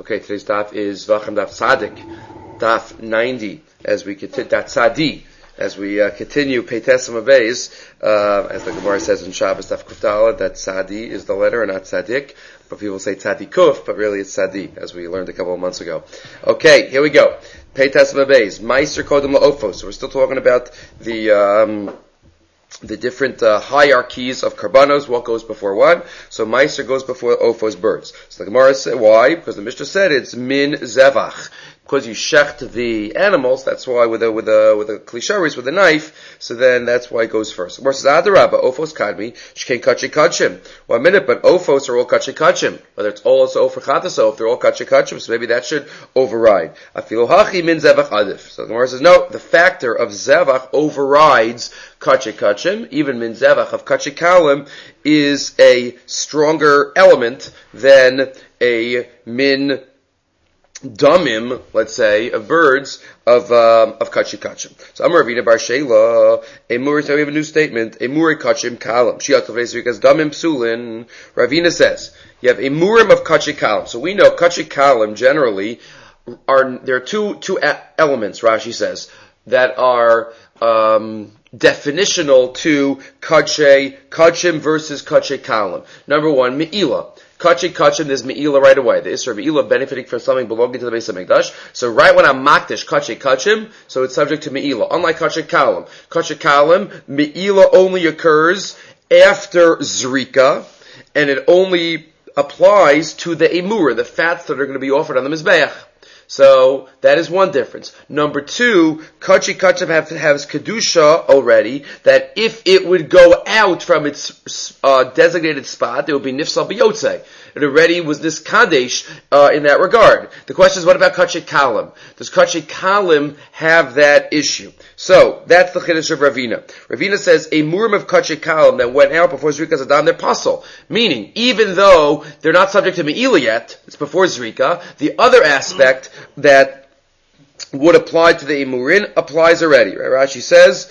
Okay, today's daf is Vacham Daf Tzadik, daf 90, as we continue, daf Tzadi, as we continue Peites Amabeis, as the Gemara says in Shabbos daf Kuftala, that Tzadi is the letter and not Tzadik, but people say Tzadikuf, but really it's Tzadi, as we learned a couple of months ago. Okay, here we go. Peites Amabeis, Meiser Kodem La'ofos. So we're still talking about the different hierarchies of karbanos, what goes before what. So Meiser goes before Ofos, birds. So the Gemara said, why? Because the Mishnah said it's min zevach. Because you shecht the animals, that's why with a klisharis, with a knife, so then that's why it goes first. The Gemara says, Adarabba, Ofos kadmi, shkein kachi kachim. 1 minute, but Ofos are all kachi kachim. Whether it's all also for chataso, if they're all kachi kachim, so maybe that should override. Afilu hachi min zevach adif. So the Gemara says, no, the factor of zevach overrides kachi kachim. Even min zevach of kachi kalim is a stronger element than a min damim, let's say, of birds of kachi kachim. So Amar Ravina Bar Sheila, so we have a new statement, Emuri kachim kalam. Shiatov because damim psulin. Ravina says, you have emurim of kachi kalam. So we know kachi kalam generally there are two elements, Rashi says, that are definitional to kachim versus kachi kalam. Number one, me'ilah. Kachi kachim, there's me'ilah right away. The Isra of me'ilah benefiting from something belonging to the Beis HaMikdash. So right when I'm makdish kachi kachim, so it's subject to me'ilah. Unlike kachi kalim. Kachi kalim, me'ilah only occurs after zrika, and it only applies to the emura, the fats that are going to be offered on the Mizbeach. So that is one difference. Number two, kachi kachim has kedusha already, that if it would go out from its designated spot, it would be nifsal b'yotzei. It already was this kadesh in that regard. The question is, what about kachi kalim? Does kachi kalim have that issue? So that's the chiddush of Ravina. Ravina says a murim of kachi kalim that went out before zrika zadam, they're pasul. Meaning, even though they're not subject to me'ilah yet, it's before zrika, the other aspect that would apply to the emurin applies already. Right? Rashi says,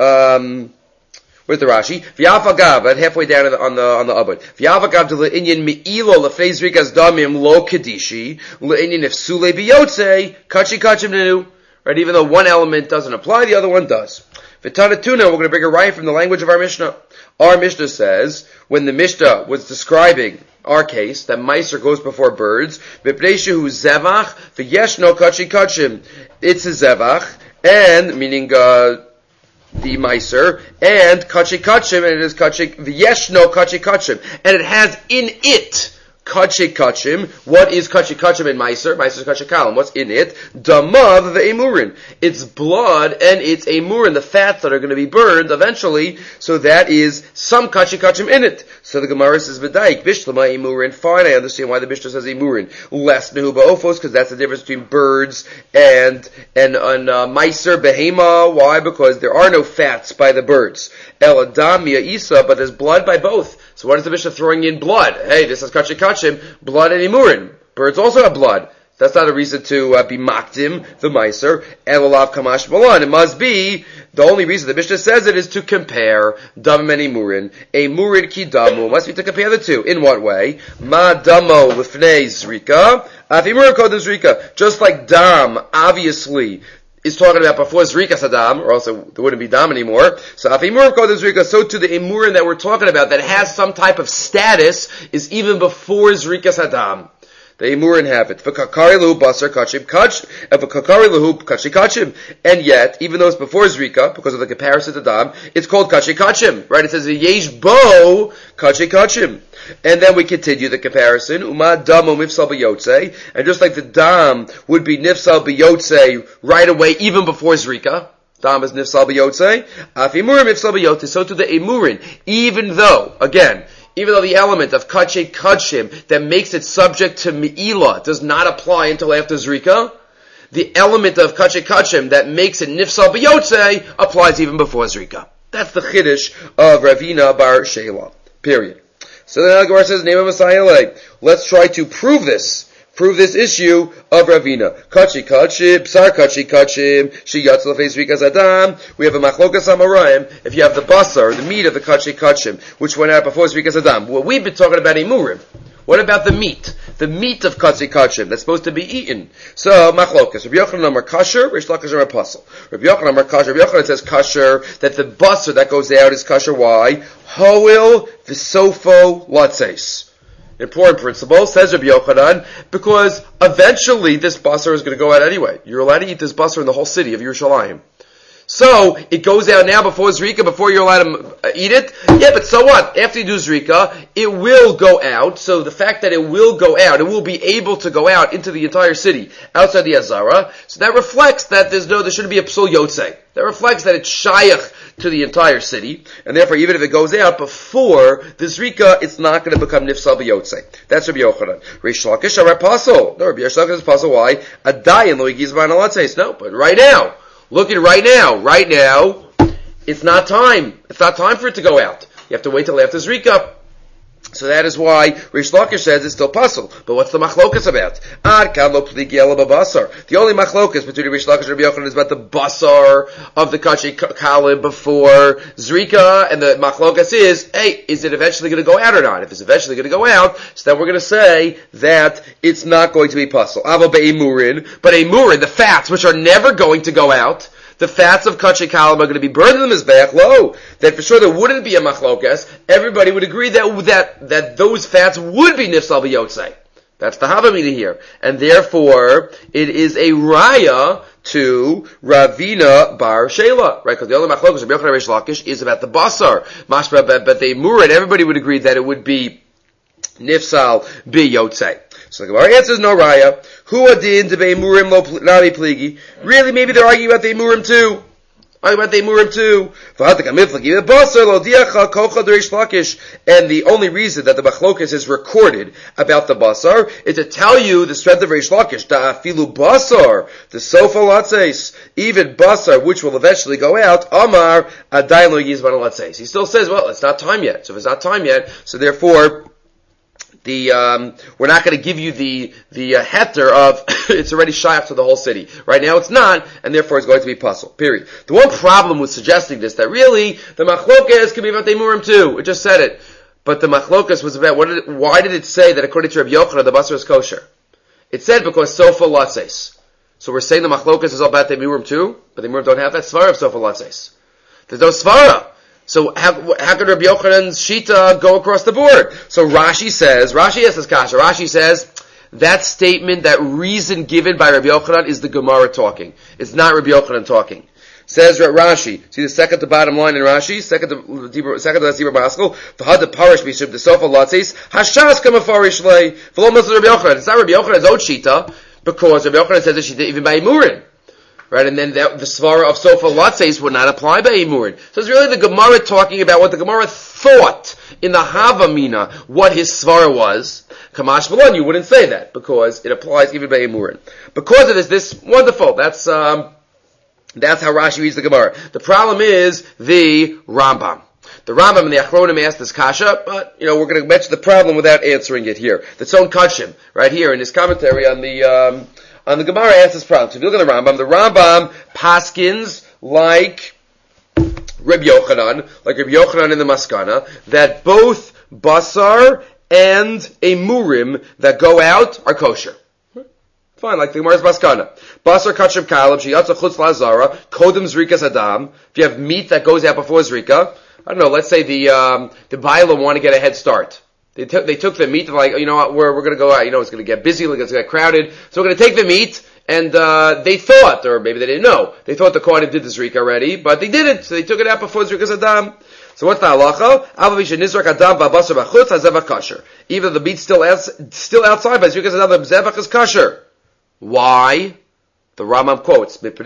with the Rashi, V'yafagav, halfway down on the abud. V'yafagav to le'inyan me'ilo lefnei zrikas damim lo kedishi le'inyan ifsule biyotze kachi kachim nenu. Right? Even though one element doesn't apply, the other one does. V'tanatuna, we're going to bring a right from the language of our Mishnah. Our Mishnah says, when the Mishnah was describing our case, that Meiser goes before birds, V'pneishu zevach, v'yeshno kachi kachim. It's a zevach, and, meaning, the Meiser, and kachi kachim, and it is kachi, v'yeshno kachi kachim. And it has in it kachi kachim. What is kachi kachim in Meiser? Meiser is kachi kalim. What's in it? Damav ve'emurin. It's blood and it's emurin, the fats that are going to be burned eventually. So that is some kachi kachim in it. So the Gemara says v'daik bishlama emurin. Fine, I understand why the Mishnah says emurin. Less nehu ba'ofos, because that's the difference between birds and Meiser behema. Why? Because there are no fats by the birds. El adam isa, but there's blood by both. So what is the Mishnah throwing in blood? Hey, this is kachi kachim, blood and emurin. Birds also have blood. That's not a reason to be makdim, the Meiser. Elolav kamash malan. It must be, the only reason the Mishnah says it is to compare dam and emurin. Emurin ki damu. Must be to compare the two. In what way? Ma damo lifnei zrika. Af emurin kodem zrika. Just like dam, obviously, is talking about before Zrika Saddam, or else there wouldn't be Dam anymore. So if Emurim called Zrika, so to the Emurim that we're talking about, that has some type of status, is even before Zrika Saddam. The Emurim have it. V'kakari lehu basar kachim kach, and v'kakari lehu kachi kachim. And yet, even though it's before Zrika, because of the comparison to Dam, it's called kachi kachim. Right? It says, yesh bo kachi kachim. And then we continue the comparison. Uma damo mifsal b'yotzei. And just like the dam would be nifsal b'yotzei right away, even before zrika. Dam is nifsal b'yotzei. Af emurin mifsal b'yotzei. So to the emurin, even though the element of kachi kachim that makes it subject to me'ilah does not apply until after zrika, the element of kachi kachim that makes it nifsal b'yotzei applies even before zrika. That's the chiddush of Ravina Bar Sheila. Period. So then the Gemara says, name of Messiah, let's try to prove this issue of Ravina. Kachi kachim, psar kachi kachim, sheyatz lefnei zrikas adam. We have a machlokas amoraim. If you have the basar, the meat of the kachi kachim, which went out before zrikas adam. Well, we've been talking about emurim. What about the meat? The meat of katzei kachim that's supposed to be eaten. So machlokas. Rabbi Yochanan amar kasher, Rish Lakish amar pasul. Rabbi Yochanan amar kasher. Rabbi Yochanan says kasher, that the basar that goes out is kasher. Why? Hoil v'sofo latzeis. Important principle, says Rabbi Yochanan, because eventually this basar is going to go out anyway. You're allowed to eat this basar in the whole city of Yerushalayim. So, it goes out now before Zrika, before you're allowed to eat it. Yeah, but so what? After you do Zrika, it will go out. So the fact that it will go out, it will be able to go out into the entire city, outside the Azara. So that reflects that there shouldn't be a Psul Yotzei. That reflects that it's Shayach to the entire city. And therefore, even if it goes out before the Zrika, it's not going to become Nifsal B'Yotzei. That's Rabbi Yochanan. Rish Lakish amar pasul. No, Rabbi Lakish is pasul. Why? Adayin lo yigizban alatzeis. No, but right now. Look at right now. Right now, it's not time. It's not time for it to go out. You have to wait till after Zrika. So that is why Rish Lakish says it's still puzzle. But what's the machlokas about? The only machlokas between Rish Lakish and Rabbi Yochanan is about the basar of the kachei kalim before Zrika, and the machlokas is, hey, is it eventually going to go out or not? If it's eventually going to go out, so then we're going to say that it's not going to be puzzle. But emurin, the fats, which are never going to go out, the fats of kachei kalim are going to be burned in the mizbeach. That for sure there wouldn't be a machlokas. Everybody would agree that those fats would be nifsal b'yotzei. That's the havamina here, and therefore it is a raya to Ravina bar Shela, right? Because the only machlokas of Yochanan and Rish Lakish is about the basar, mashma, but the murid, everybody would agree that it would be nifsal b'yotzei. So the Gemara answers no raya. Who adin to be murim lo nami pligi? Really, maybe they're arguing about the murim too. And the only reason that the machlokas is recorded about the basar is to tell you the strength of Rish Lakish. Da'afilu basar, the sofa latzeis, even basar, which will eventually go out, Amar adayin lo yizban latzeis. He still says, well, it's not time yet. So if it's not time yet, so therefore, we're not going to give you the heter of it's already shy up to the whole city. Right now it's not, and therefore it's going to be puzzle. Period. The one problem with suggesting this, that really the machlokas can be about the murim too. It just said it, but the machlokas was about why did it say that according to Rabbi Yochanan the basar is kosher? It said because sofa latzeis. So we're saying the machlokas is all about the murim too, but the murim don't have that svara of sofa latzeis. There's no svara. So how could Rabbi Yochanan's shita go across the board? So Rashi has this kasha. Rashi says that statement, that reason given by Rabbi Yochanan is the Gemara talking. It's not Rabbi Yochanan talking. Says Rashi. See the second to bottom line in Rashi. Second to Zibur Maskell. V'had the parish b'shub the sofa latzis hashas kamafarish lei v'lo masel Rabbi Yochanan. It's not Rabbi Yochanan's own shita because Rabbi Yochanan says that shita even by Imurin. Right, and then the svara of sofa latzeis would not apply by Emurin. So it's really the Gemara talking about what the Gemara thought in the Havamina, what his svara was. Kamash Malon, you wouldn't say that, because it applies even by Emurin. Because of this wonderful, that's how Rashi reads the Gemara. The problem is the Rambam. The Rambam and the Achronim asked this kasha, but, we're going to mention the problem without answering it here. The Tzon Kachim, right here in his commentary on the Gemara answers this problem. So if you look at the Rambam paskins like Rabbi Yochanan in the Maskana, that both basar and a murim that go out are kosher. Fine, like the Gemara's Maskana. Basar kachim kalim, sheyatza chutz la'azara, kodem zrikas adam. If you have meat that goes out before zrika, I don't know, let's say the Bailam want to get a head start. They took the meat, like, we're going to go out, it's going to get busy, it's going to get crowded, so we're going to take the meat, and they thought, or maybe they didn't know, they thought the Kohanim did the Zrika already, but they didn't, so they took it out before Zrika's Adam. So what's the halacha? Even though the meat's still outside, but Zrika's Adam, the Zevach is kosher. Why? The Rambam quotes, the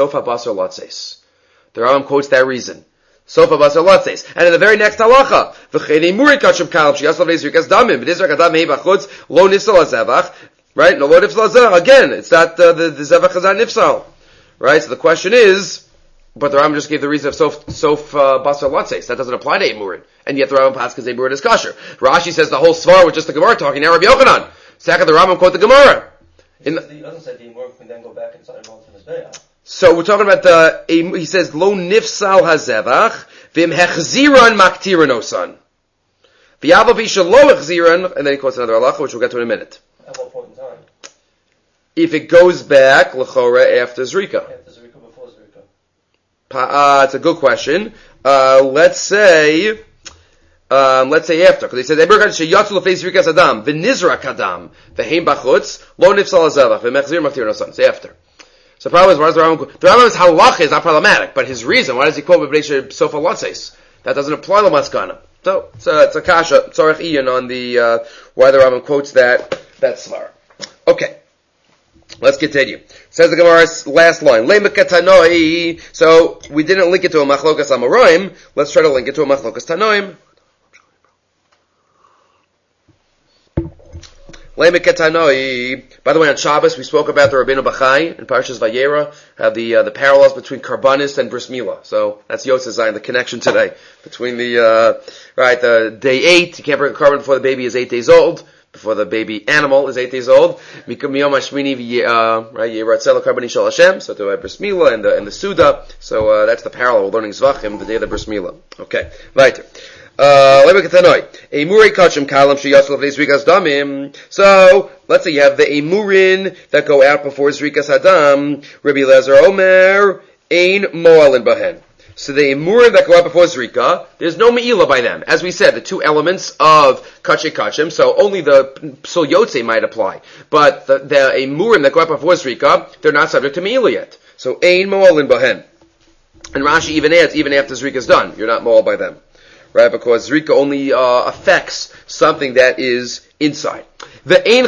Rambam quotes that reason. Sofa basar latzes. And in the very next halacha, v'cheinei muri kachim kalim sheyaslav neizrikas damim v'nizrak adam hei bachutz lo nifsal hazevach. Right? No lo nifsal hazevach. Again, it's not the zevach is not nifsal. Right? So the question is, but the Rambam just gave the reason of sof basar latzes. That doesn't apply to emurin, and yet the Rambam passes emurin is kosher. Rashi says the whole svar was just the Gemara talking. Now Rabbi Yochanan. Second, the Rambam quote the Gemara. He doesn't say the emurin can then go back inside and go from his bayah. So we're talking about he says, lo nifsal hazevach, vim hechziran maktiran osan. V'yava v'isha lo echziran, and then he quotes another halacha, which we'll get to in a minute. At what point in time? If it goes back, l'chora, after Zrika. After Zrika, before Zrika? It's a good question. Let's say after, because he said, "Sheyatzu lefei zrikas adam v'nizrak adam v'heim bachutz lo nifsal hazevach v'mechzir machtir noson." It's after. So the problem is, the Rambam's halacha is not problematic, but his reason, why does he quote B'nei Sofa Lotzes? That doesn't apply to Maskana. So it's a kasha, tzorech iyan on the why the Rambam quotes that svar. Okay. Let's continue. Says the Gemara's last line. So we didn't link it to a machlokas amoraim. Let's try to link it to a machlokas tanoim. By the way, on Shabbos we spoke about the Rabbeinu Bachai in Parshas Vayera, have the parallels between Karbanis and Bris Milah. So that's Yosef Zayin, the connection today between the day 8. You can't bring a carbon before the baby is 8 days old. Before the baby animal is 8 days old. So to Bris Milah and the Suda. So that's the parallel. We're learning Zvachim, the day of the Bris Milah. Okay, weiter. So let's say you have the emurin that go out before Zrikas Hadam. Rabbi Lezer Omer ein moalin bahen. So the emurim that go out before Zrika, there's no me'ilah by them. As we said, the two elements of kachem kachem, so only the psul yotze might apply. But the emurim that go out before Zrika, they're not subject to me'ilah yet. So ein moalin bahen. And Rashi even adds, even after Zrika is done, you're not moal by them. Right, because Zrika only affects something that is inside. And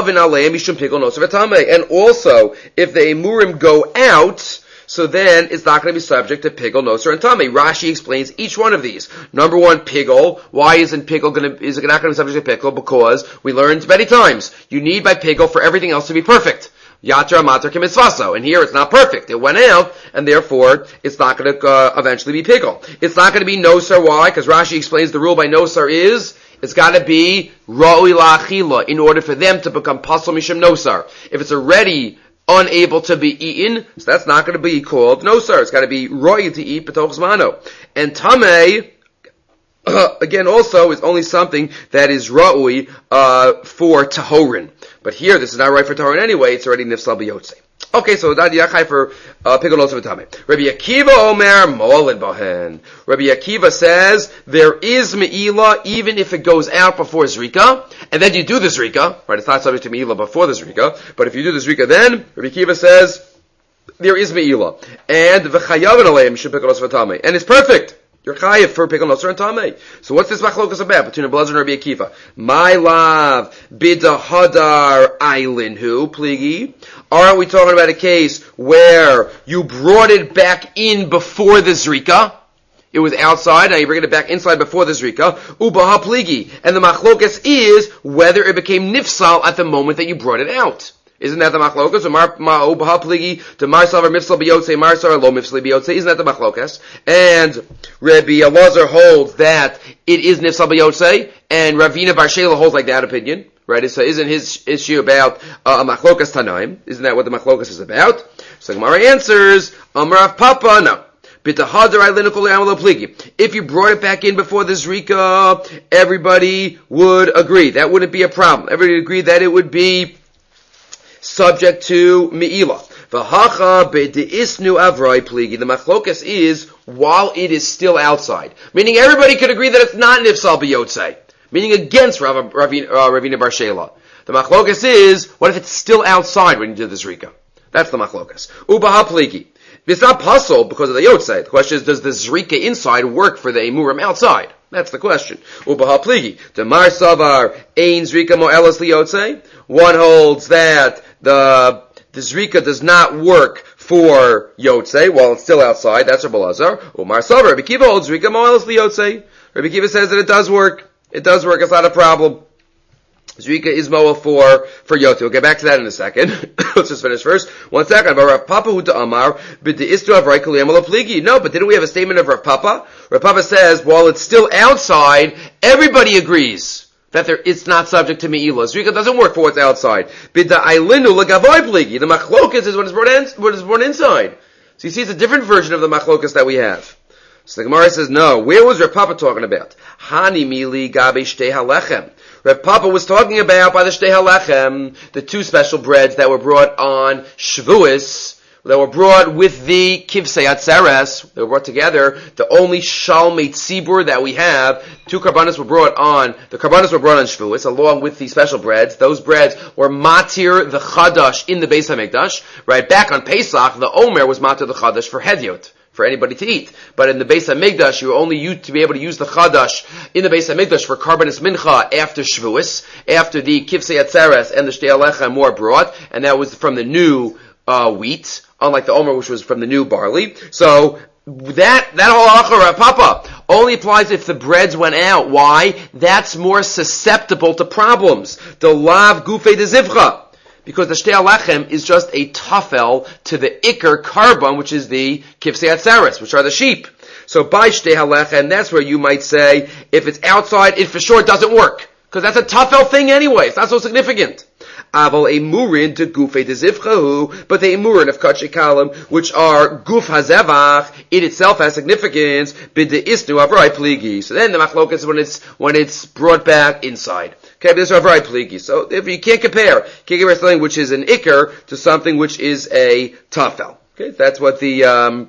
also, if the emurim go out, so then it's not going to be subject to pigol, noser, and tamei. Rashi explains each one of these. Number one, pigol. Why is it not going to be subject to pigol? Because we learned many times, you need by pigol for everything else to be perfect. Yatra matar k'mitzvaso. And here it's not perfect. It went out, and therefore it's not going to eventually be pigol. It's not going to be nosar. Why? Because Rashi explains the rule by nosar is it's got to be ra'ui la'achila in order for them to become pasal mishum nosar. If it's already unable to be eaten, so that's not going to be called nosar. It's got to be ra'ui to eat b'toch zmano. And tamei, again, also is only something that is ra'ui for tahorin. But here, this is not right for tahorin anyway. It's already nifsal b'yotze. Okay, so that yachai for pigol noser v'tamei. Rabbi Akiva Omer mo'olin bahen. Rabbi Akiva says there is me'ilah even if it goes out before Zrika, and then you do the Zrika. Right, it's not subject to me'ilah before the Zrika, but if you do the Zrika, then Rabbi Akiva says there is me'ilah, and v'chayav aleim should pigol noser v'tamei, and it's perfect. You're chayiv for pigol noser and tamei. So what's this machlokas about between Rabbi Elazar and Rabbi Akiva? My love, bidahadar eilinhu pligi. Aren't we talking about a case where you brought it back in before the Zrika? It was outside, now you bring it back inside before the Zrika. Ubaha pligi. And the machlokas is whether it became nifsal at the moment that you brought it out. Isn't that the machlokas? Ubaha pligi to marsav or mifsal biyotze, marsav or lo mifsal biyotze. Isn't that the machlokas? And Rabbi Elazar holds that it is nifsal biyotze, and Ravina Bar Shela holds like that opinion. Right? So isn't his issue about a machlokas tanaim? Isn't that what the machlokas is about? So Gemara answers, Amar Papa, no. If you brought it back in before the Zrika, everybody would agree. That wouldn't be a problem. Everybody would agree that it would be subject to me'ilah. The machlokas is while it is still outside. Meaning everybody could agree that it's not nifsal b'yotzei. Meaning against Ravina Bar Shela. The machlokas is, what if it's still outside when you do the Zrika? That's the machlokas. Ubaha pligi. It's not puzzle because of the yotzei. The question is, does the Zrika inside work for the emurim outside? That's the question. Ubaha pligi. Demar savar ein Zrika mo'elas liyotzei. One holds that the Zrika does not work for yotzei while it's still outside. That's Rabbi Elazar. Umar savar. Rabbi Kiva holds Zrika mo'elas liyotzei. Rabbi Kiva says that it does work. It does work. It's not a problem. Zrika is moel for Yotze. We'll get back to that in a second. Let's just finish first. 1 second. Rav Papa hu Amar b'deistu avrei kli amalo pligi. No, but didn't we have a statement of Rav Papa? Rav Papa says while it's still outside, everybody agrees that it's not subject to me'ilah. Zrika doesn't work for what's outside. B'da ailinu legavoy pligi. The machlokas is what is brought inside. So you see, it's a different version of the machlokas that we have. So the Gemara says, no. Where was Rav Papa talking about? Hani mili gabe shtei halechem. Rav Papa was talking about by the shtei halechem, the two special breads that were brought on Shavuos, that were brought with the kivsei atzeres, they were brought together, the only shalmei tzibur that we have. Two karbanos were brought on, the karbanos were brought on Shavuos, along with the special breads. Those breads were matir the chadash in the Beis HaMikdash. Right back on Pesach, the Omer was matir the chadash for Hedyot, for anybody to eat. But in the Beis HaMikdash, you were only used to be able to use the chadash in the Beis HaMikdash for karbanos mincha after Shavuos, after the kivsei atzeres and the shtei halechem were brought, and that was from the new wheat, unlike the Omer, which was from the new barley. So that whole halacha, Rav Papa, only applies if the breads went out. Why? That's more susceptible to problems. The lav gufei de zivcha. Because the shtei halechem is just a tafel to the ikar carbon, which is the kivsei atzeres, which are the sheep. So by shtei halechem, that's where you might say, if it's outside, it for sure doesn't work. Because that's a tafel thing anyway. It's not so significant. Aval emurin to gufei de zivchahu, but the emurin of kachei kalim, which are guf hazevach, it itself has significance. B'de isnu avrai pligi. So then the machlokes is when it's brought back inside. Okay, but this is avrai pligi. So if you can't compare something which is an ikar to something which is a tafel. Okay, that's what the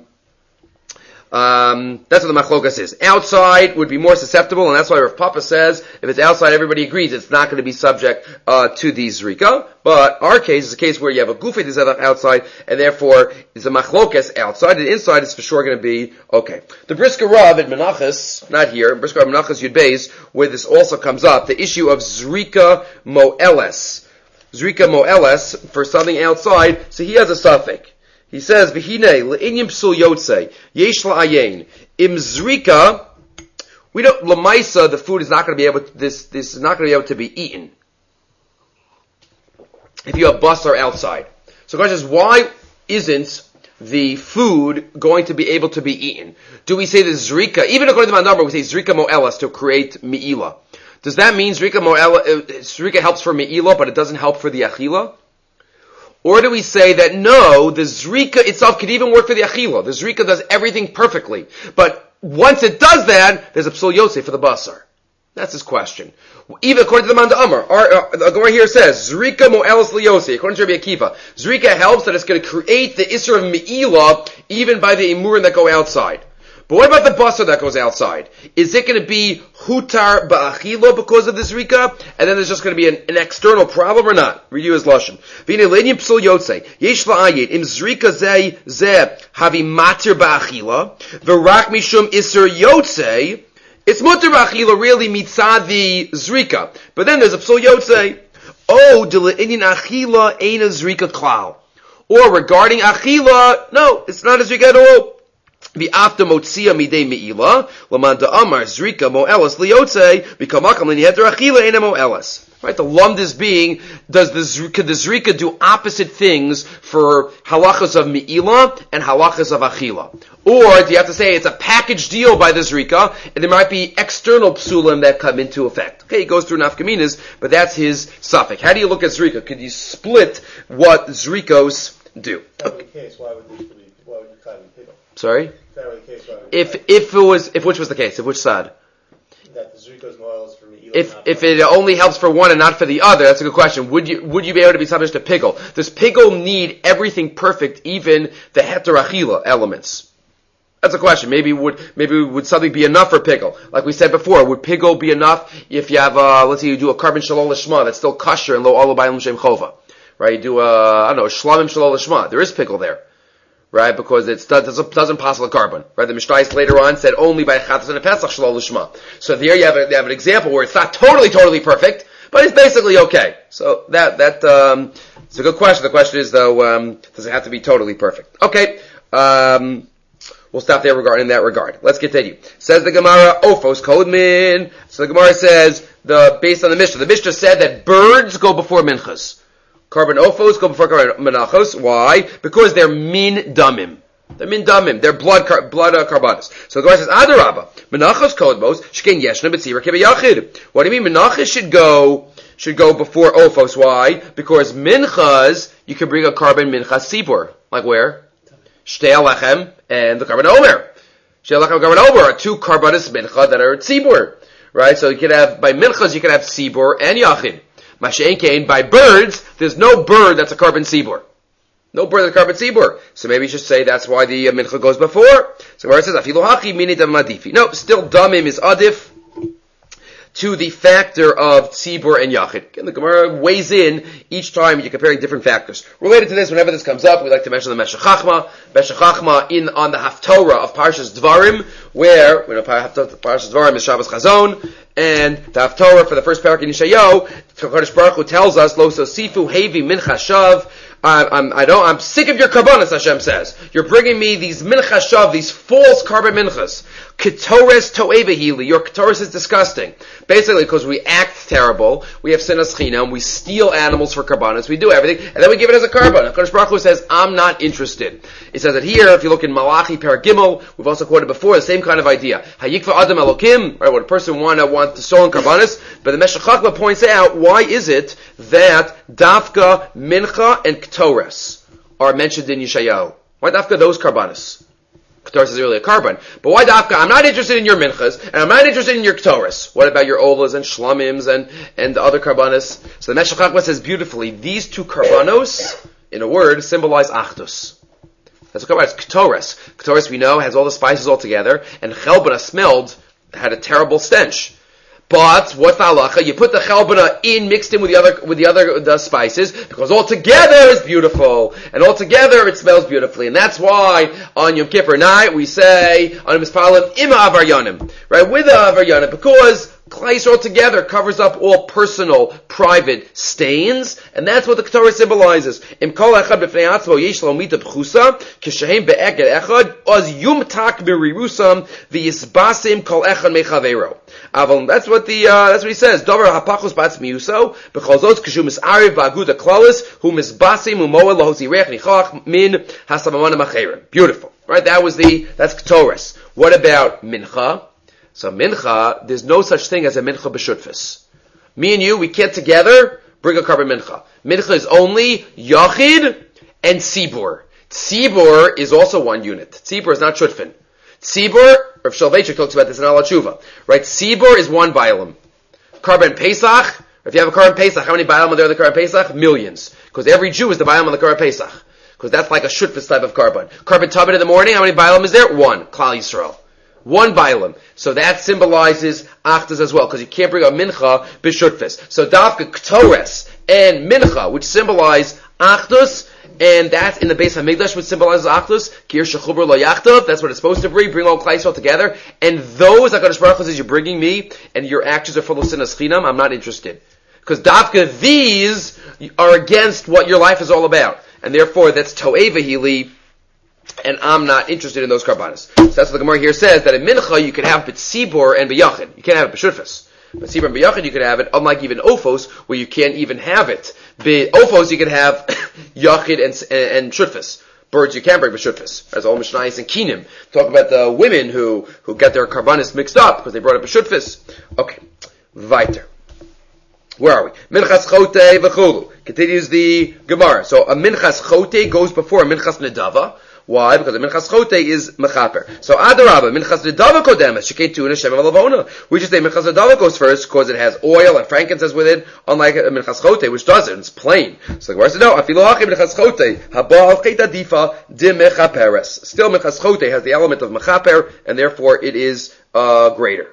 machlokas is. Outside would be more susceptible, and that's why Rav Papa says if it's outside, everybody agrees it's not going to be subject to the zrika. But our case is a case where you have a gufei dezevach outside, and therefore it's a machlokas outside, and inside is for sure going to be okay. The Brisker Rav at Menachos, not here, Brisker Rav Menachos Yud Beis, where this also comes up, the issue of zrika moeles. Zrika moeles for something outside. So he has a suffix. He says, "V'hinei le'inyim psul yotzei yesh la'ayin im zrika." We don't lamaisa. The food is not going to be able. This is not going to be able to be eaten if you have basar outside. So the question is, why isn't the food going to be able to be eaten? Do we say the zrika? Even according to my number, we say zrika mo'elas to create me'ila. Does that mean zrika helps for me'ila, but it doesn't help for the achila? Or do we say that no, the zrika itself could even work for the achila. The zrika does everything perfectly. But once it does that, there's a psul yotzei for the basar. That's his question. Even according to the Manda Amar, the Gemara here says, zrika mo'elas liyosei, according to Rabbi Akiva. Zrika helps that it's going to create the isser of me'ilah even by the imurim that go outside. But what about the basar that goes outside? Is it going to be hutar ba'achilo because of this rika? And then there's just going to be an external problem or not? Read you his lashon. V'ine le'nyim psul yotzei, yesh la'ayin, im zrika zeh havi matir ba'achila, v'rak mishum iser yotzei, it's mutar ba'achila really mitzad the zrika. But then there's a psul yotzei. Oh, de le'inyin achila ain't a zrika klal. Or regarding achila, no, it's not a zrika at all. The after motzia midei meila, lamanda amar zrika moelas liyotze, bikamakam liniheter achila ena moelas. Right, the lumd is being, could the zrika do opposite things for halachas of meila and halachas of achila? Or do you have to say it's a package deal by the zrika, and there might be external psulim that come into effect? Okay, he goes through nafkaminas, but that's his suffix. How do you look at zrika? Could you split what zrikos do? If that were the case, why would you kind of pickle? Sorry? If that were the case, why would if which was the case? If which side? That the zrikos moelas for me. If it only helps for one and not for the other, that's a good question. Would you be able to be subject to pickle? Does pickle need everything perfect, even the heterachila elements? That's a question. Maybe would something be enough for pickle? Like we said before, would pickle be enough if you have let's say you do a carbon shalol lishma that's still kosher and lo alo b'ayim shem chova, right? You do shlamim shalol lishma. There is pickle there. Right, because it doesn't pass the carbon. Right, the Mishnayos later on said only by Chatas and a Pesach Shalol Lishma. So there you have an example where it's not totally perfect, but it's basically okay. So that it's a good question. The question is though, does it have to be totally perfect? Okay, we'll stop there in that regard. Let's continue. Says the Gemara, Ofos Kodmin. So the Gemara says based on the Mishnah. The Mishnah said that birds go before minchas. Carbon ophos go before carbon menachos. Why? Because they're min damim. They're min damim. They're blood carbonis. So the Gemara says, Adarabba, menachos kodmos, shkein yeshna b'tzira kebeyachid. What do you mean menachos should go before ophos? Why? Because minchas, you can bring a carbon minchas sibur. Like where? Shtei alechem and the carbon omer. are two karbanis mincha that are tzibur, right? So you could have, by minchas, you could have tzibur and yachid. Mashen kain, by birds, there's no bird that's a carbon tzibur. No bird that's a carbon tzibur. So maybe you should say that's why the mincha goes before. So where it says, afilu haki mini dam madifi. No, still damim is adif to the factor of tzibur and yachid. And the Gemara weighs in each time you're comparing different factors. Related to this, whenever this comes up, we like to mention the Meshech Chachma. Meshech Chachma on the Haftorah of Parshas Dvarim, where, Parshas Dvarim is Shabbos Chazon, and the Haftorah for the first parak in Yeshayahu, HaKadosh Baruch Hu tells us, Lo sosifu hevi mincha shav, I'm sick of your karbanos, Hashem says. You're bringing me these mincha shav, these false carbon minchas. Ketores to'evahili. Your ketores is disgusting. Basically, because we act terrible, we have sinas chinam, we steal animals for karbanos, we do everything, and then we give it as a karban. HaKadosh Baruch Hu says, I'm not interested. It says that here, if you look in Malachi Paragimel, we've also quoted before, the same kind of idea. Hayikva Adam Elokim, right, when a person wants to stolen karbanos, but the Meshech Chachma points out, why is it that dafka, mincha, and ketores are mentioned in Yeshayahu? Why dafka those karbanos? Ketores is really a carbon. But why dafka? I'm not interested in your minchas, and I'm not interested in your ketores. What about your olas and shlamims and the other karbanos? So the Meshech Chachma says beautifully, these two karbanos, in a word, symbolize achdus. That's what it's ketores. Ketores, we know, has all the spices all together, and chelbana had a terrible stench. But what's the halacha? You put the chelbana mixed in with the spices, because all together is beautiful, and all together it smells beautifully, and that's why on Yom Kippur night we say on Mispalim ima avaryanim, right, with the avaryanim, because Klal Yisrael together covers up all personal, private stains, and that's what the Ketores symbolizes. Im kol echad b'fnei atzmo yesh lo mita b'chusa, kishehem be'eged echad, oz yumtak b'rirusam, v'yisbasim kol echad mechaveiro. That's what he says. Dover hapachos batz miuso, b'chol zot kishu mis'ariv ba'aguda klalis, hu misbasim umoa lohozirech nichach min hasamamana macherim. Beautiful. Right? That's Ketores. What about mincha? So mincha, there's no such thing as a mincha b'shutfis. Me and you, we can't together bring a carbon mincha. Mincha is only yachid and tzibur. Tzibur is also one unit. Tzibur is not shutfin. Tzibur, Rav Soloveitchik talks about this in Al HaTshuva. Right? Tzibur is one bailam. Carbon Pesach, if you have a carbon Pesach, how many bailam are there in the carbon Pesach? Millions. Because every Jew is the bailam on the carbon Pesach. Because that's like a shutfis type of carbon. Carbon tabit in the morning, how many bailam is there? One. Klal Yisrael. One bailam. So that symbolizes achdus as well, because you can't bring a mincha b'shutfis. So dafka ketores and mincha, which symbolize achdus, and that's in the base of Hamikdash, which symbolizes achdus, kir shechubur lo yachtav, that's what it's supposed to bring all Klal Yisrael together, and those, HaKadosh Baruch Hu says, you're bringing me, and your actions are full of sinas chinam, I'm not interested. Because dafka, these are against what your life is all about. And therefore, that's to'eh v'hili, and I'm not interested in those karbanos. So that's what the Gemara here says, that in mincha you can have b'tzibur and b'yachid. You can't have it b'shutfis. But tzibur and b'yachid you can have it, unlike even ofos, where you can't even have it. Ofos you can have yachid and shutfis. Birds you can bring b'shutfis. As all Mishnayos and Kinim talk about the women who got their karbanos mixed up because they brought up b'shutfis. Okay, weiter. Where are we? Minchas chote v'chulu. Continues the Gemara. So a minchas chote goes before a minchas nedava. Why? Because the minchas chote is mechaper. So adarabba, minchas nedava kodemes, shekei tuna shem alavona. We just say minchas nedava goes first because it has oil and frankincense with it, unlike a minchas chote, which doesn't. It's plain. So the Gemara says, no, afilu hachi minchas chote, haba al cheta difa di mechaperes. Still minchas chote has the element of mechaper, and therefore it is greater.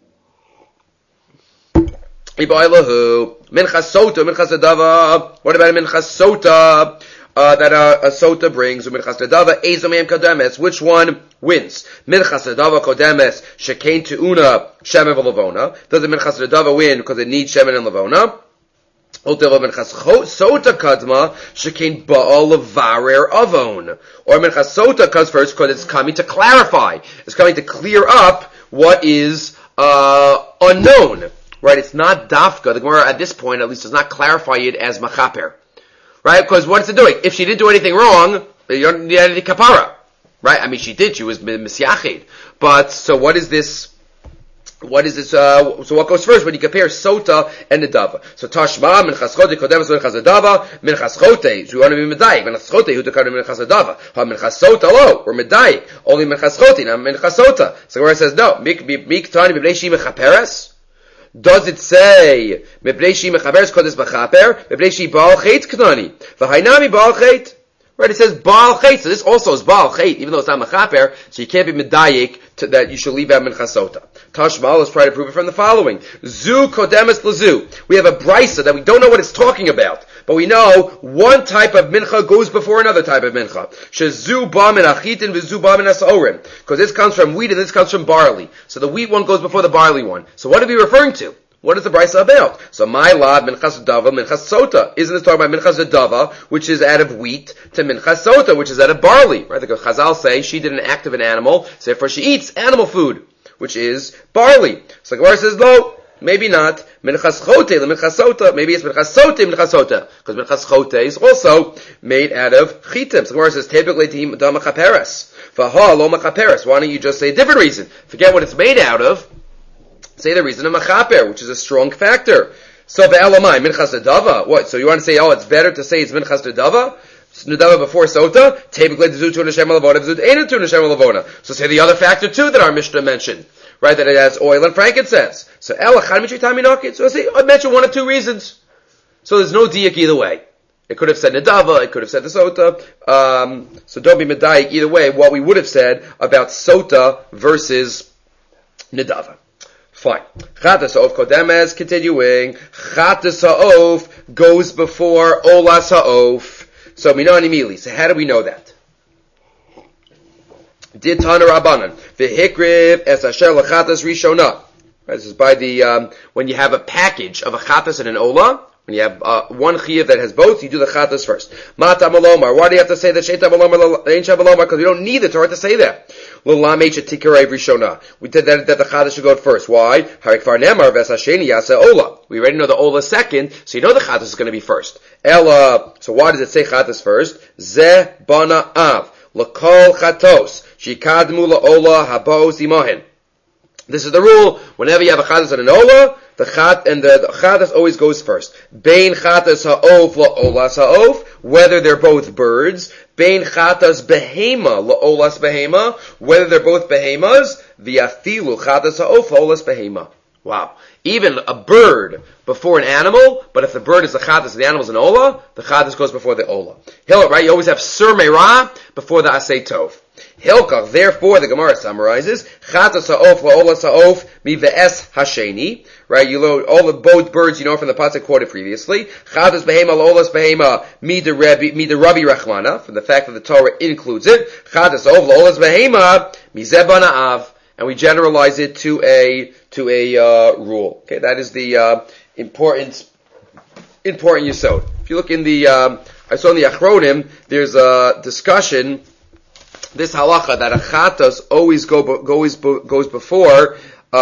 Minchas sota, minchas nedava. What about a minchas sota? That a sota brings, minchas nedava, ezomem kodemes, which one wins? Minchas nedava kodemes, shekein teuna, shemen v'lavona. Does the minchas nedava win because it needs shemen and lavona? Ulteva minchas sota kadma, shekein ba'al levarer avon. Or minchas sota comes first because it's coming to clarify. It's coming to clear up what is unknown. Right? It's not dafka. The Gemara at this point at least does not clarify it as machaper. Right? Because what is it doing? If she didn't do anything wrong, you don't need any kapara. Right? I mean, she did. She was misyachid. But, so what is this What is this? So what goes first when you compare sota and nedava? So tashma minchas chote kodemas minchas nedava minchas chote. So we want to be medayik minchas chote who dekar minchas nedava. Ha minchas sota lo we're medayik only minchas chote not minchas sota. So where it says no mik tani b'bnei shi mechaperes. Does it say b'bnei shi mechaperes kodes b'chaper b'bnei shi baal chet knani v'hainami baal chet? Right, it says Baal Chet, so this also is Baal Chet, even though it's not Mechaper, so you can't be Medayik that you should leave out Minchasota. Tashma, let's try to prove it from the following. Zu Kodemis Lazu. We have a brisa that we don't know what it's talking about, but we know one type of Mincha goes before another type of Mincha. Shezu Ba Min Achitin v'Zu Ba Min Asorim. Because this comes from wheat and this comes from barley. So the wheat one goes before the barley one. So what are we referring to? What is the brisa about? So my lad minchas dava minchas sota. Isn't this talking about minchas dava, which is out of wheat, to minchas sota, which is out of barley? Right? The Chazal say she did an act of an animal, so therefore she eats animal food, which is barley. So the Gemara says no, maybe not. Minchas chote minchas sota. Maybe it's minchas sota, because minchas chote is also made out of chitim. So the Gemara says typically to da machaperes. Faha lo machaperes. Why don't you just say a different reason? Forget what it's made out of. Say the reason of machaper, which is a strong factor. So ve'elamai minchas nedava. What? So you want to say, it's better to say it's minchas nedava? Nedava before sota? Typically the zut Hashem alavona, the zut ain't to Hashem alavona. So say the other factor too that our Mishnah mentioned, right? That it has oil and frankincense. So elachad mitri taminakit. So I mentioned one of two reasons. So there's no diak either way. It could have said nedava, it could have said the sota. So don't be medayik either way. What we would have said about sota versus nedava. Fine. Chatas ha'of kodemes, continuing. Chatas ha'of goes before olas ha'of. So, minani mili. So how do we know that? Did Tana Rabbanan. V'hikriv es asher l'chatas rishona. This is by the, when you have a package of a chatas and an ola, when you have one chiyuv that has both, you do the chatas first. Mata malomar. Why do you have to say that sheita malomar, ain't malomar? Because we don't need the Torah to say that. We did that the chatas should go first. Why? We already know the ola second, so you know the chatas is going to be first. Ella. So why does it say chatas first? Ze bana av lakol chatos shikadmu laola habos imahin. This is the rule. Whenever you have a chatas and an ola, the chatas always goes first. Bein chatas ha'of la'olas ha'of, whether they're both birds. Bein chatas behema la'olas behema, whether they're both behemas. V'afilu chatas ha'of la'olas behema. Wow. Even a bird before an animal, but if the bird is the chatas and the animal is an ola, the chatas goes before the ola. Right? You always have sur meirah before the asay tov. Hilkach, therefore, the Gemara summarizes, chatas ha'of la'olas ha'of mive'es hasheni. Right, you load all the both birds, from the pasuk quoted previously. Chatas behema la'olas behema mida Rabbi Rachmana, from the fact that the Torah includes it. Chatas ha'of la'olas behema mizeh bana av. And we generalize it to a rule. Okay, that is the important yesod. If you look in the, I saw in the Achronim, there's a discussion. This halacha that a chatas always goes before,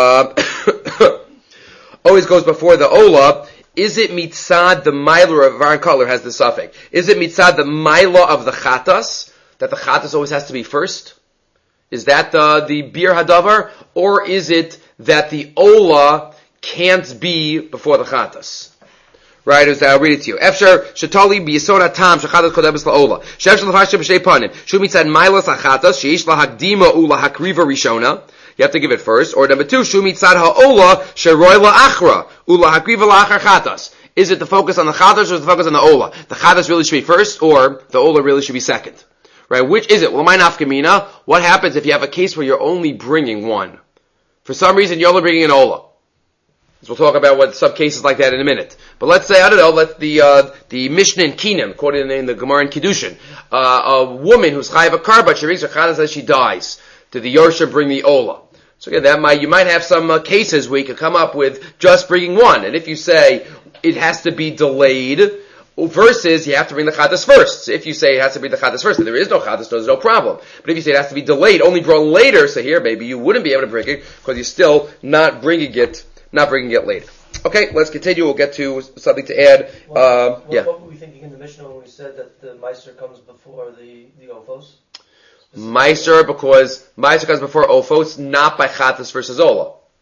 always goes before the ola. Is it mitzad the milah of Varan Kotler has the suffix? Is it mitzad the milah of the chatas that the chatas always has to be first? Is that the bir hadavar, or is it that the ola can't be before the chatas? Right, I'll read it to you. Efshar shetali b'yisod hatam shechatas kodemes la'ola. Shefshar l'fashtem b'shnei panim. Shu mitzad milas hachatas sheish lahakdima ula hakriva rishona. You have to give it first. Or number two, shu mitzad ha'ola sheroy la'achra ula hakriva la'achar chatas. Is it the focus on the chatas or is it the focus on the ola? The chatas really should be first, or the ola really should be second. Right? Which is it? Well, my nafkamina. What happens if you have a case where you're only bringing one? For some reason, you're only bringing an ola. So we'll talk about what some cases like that in a minute. But let's say, let the Mishnah in Kinim, quoted in the Gemara in Kiddushin, a woman who's chayav a karbat, she brings her chatas as she dies. Did the Yorsha bring the ola? So again, you might have some cases where you could come up with just bringing one. And if you say it has to be delayed, versus you have to bring the chatas first. So if you say it has to bring the chatas first, then there is no chatas, there's no problem. But if you say it has to be delayed, only brought later, so here maybe you wouldn't be able to bring it because you're still not bringing it later. Okay, let's continue. We'll get to something to add. What were we thinking in the Mishnah when we said that the Meiser comes before the Ophos? Meiser, because Meiser comes before Ophos, not by chatas versus ola.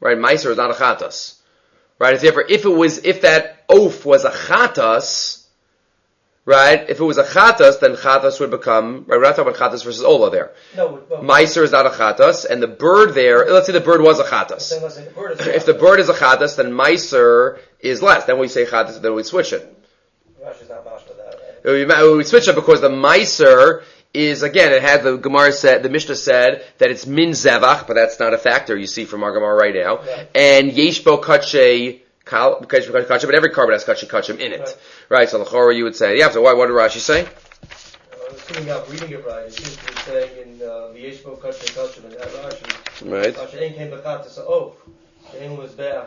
right? Meiser is not a chatas, right? Therefore, if that oaf was a chatas, right? If it was a chatas, then chatas would become, right? We're not talking about chatas versus ola there. No, Meiser is not a chatas, and the bird there, let's say the bird was a chatas. If the bird is a chatas, then Meiser is less. Then we say chatas, then we switch it. Rashi's not mashma that. We switch it because the Meiser is, again, it had the Gemara said, the Mishnah said that it's min zevach, but that's not a factor you see from our Gemara right now. Right. And yeshbo kache, but every carbon has kachim in it. Right, so l'chora you would say, yeah, so what did Rashi say? Assuming I'm reading it right, it seems to be saying in V'yeshbo kachim and that Rashi. Right. She'en came b'chatas ha'of. She'en was be'ach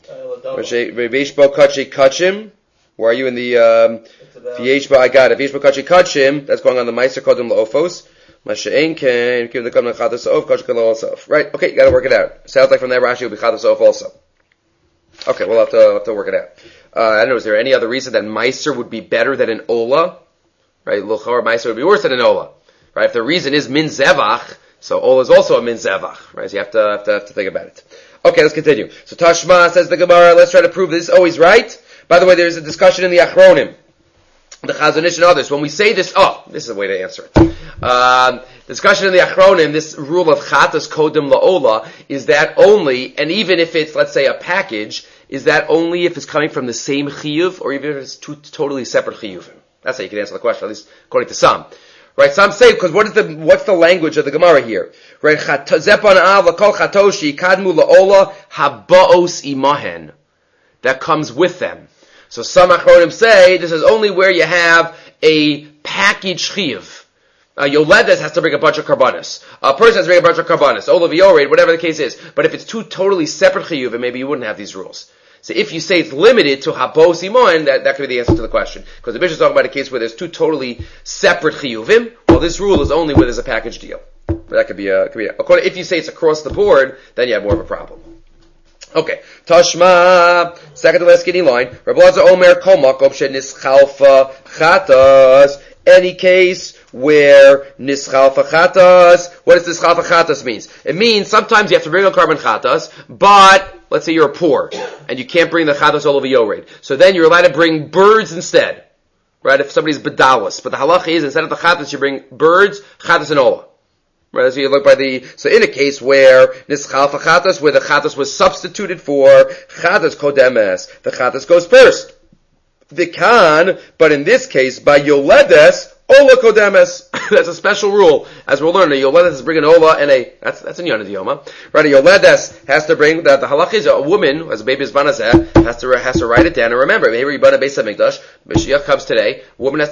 el V'yeshbo kachim. Where are you in the V'yeshbo? I got it. V'yeshbo kachim. That's going on the Meiser Kodim La'ofos. Masha'en came, give the Kodim Chatas Ha'of, kachim La'osof. Right, okay, you gotta work it out. Sounds like from there Rashi will be Chatas Ha'of also. Okay, we'll have to work it out. I don't know, is there any other reason that Meiser would be better than an Ola? Right, L'chor Meiser would be worse than an Ola. Right, if the reason is Min Zevach, so Ola is also a Min Zevach. Right, so you have to think about it. Okay, let's continue. So Tashma says the Gemara, let's try to prove this is always right. By the way, there's a discussion in the Achronim, the Chazon Ish and others. When we say this, this is a way to answer it. Discussion in the Achronim, this rule of Chatas Kodim La'ola, is that only, and even if it's, let's say, a package, is that only if it's coming from the same chiyuv, or even if it's two totally separate chiyuvim? That's how you can answer the question, at least according to some. Right, some say, because what's the language of the Gemara here? Right, Zepan av l'kol chatoshi kadmu la'ola haba'os imahen. That comes with them. So some Achronim say, this is only where you have a package chiyuv. Yoledes has to bring a bunch of karbanis. A person has to bring a bunch of karbanis. Olav Yored, whatever the case is. But if it's two totally separate chiyuvim, maybe you wouldn't have these rules. So if you say it's limited to habos imoin, that could be the answer to the question. Because the Mishnah is talking about a case where there's two totally separate chiyuvim. Well, this rule is only where there's a package deal. But that could be if you say it's across the board, then you have more of a problem. Okay. Tashma, second to last skinny line. Rabbi Lazar Omer kol makom she nischalfa chatas. Any case where nischalfa chatas, what does nischalfa chatas means? It means sometimes you have to bring a carbon chatas, but let's say you're poor and you can't bring the chatas all over yored. So then you're allowed to bring birds instead. Right? If somebody's bedalas. But the halacha is instead of the chatas you bring birds, chatas and ola. Right? So you look so in a case where nischalfa chatas, where the chatas was substituted for chatas kodemes, the chatas goes first. Vikan, but in this case, by yoledes, ola kodemes. That's a special rule. As we'll learn, a yoledes is bringing ola and that's a Yonah Diyoma. Right, a yoledes has to bring, the halach is a woman who has a baby Zbanazeh, has to write it down and remember, maybe Yibana Beis HaMikdash, Mashiach comes today, women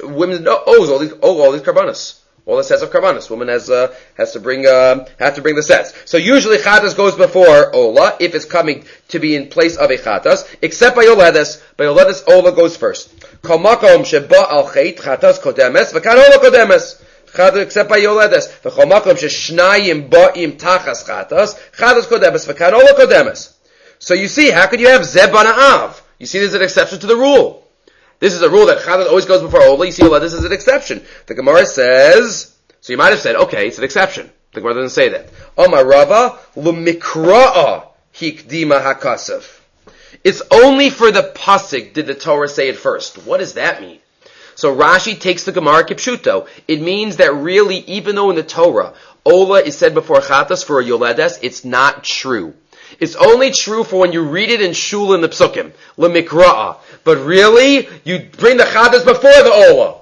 owes all these karbanos. All the sets of karbanos. Woman has to bring the sets. So usually chatas goes before ola if it's coming to be in place of a chatas, except by yoledes. By yoledes, ola goes first. Kol makom sheba al cheit chatas kodemes v'kan ola kodemes. Except by yoledes. V'chol makom sheshnayim ba'im tachas chatas kodemes v'kan ola kodemes. So you see, how could you have zeb bana'av? You see, there's an exception to the rule. This is a rule that chatas always goes before ola. You see, this is an exception. The Gemara says, so you might have said, okay, it's an exception. The Gemara doesn't say that. Omar Rava l'mikra'a hikdima hakasav. It's only for the pasuk did the Torah say it first. What does that mean? So Rashi takes the Gemara kipshuto. It means that really, even though in the Torah ola is said before chatas for a yoledes, it's not true. It's only true for when you read it in shul in the psukim, l'mikra'a. But really, you bring the chatas before the ola.